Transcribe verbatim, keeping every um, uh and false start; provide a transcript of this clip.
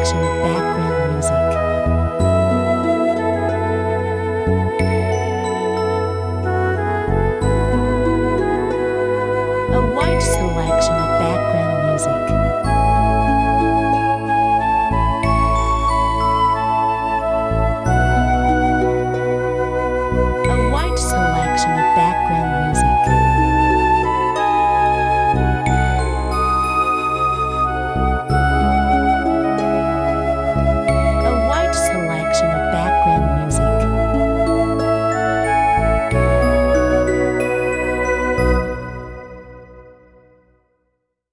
selection of background music. A wide selection of background music. A wide selection of background music.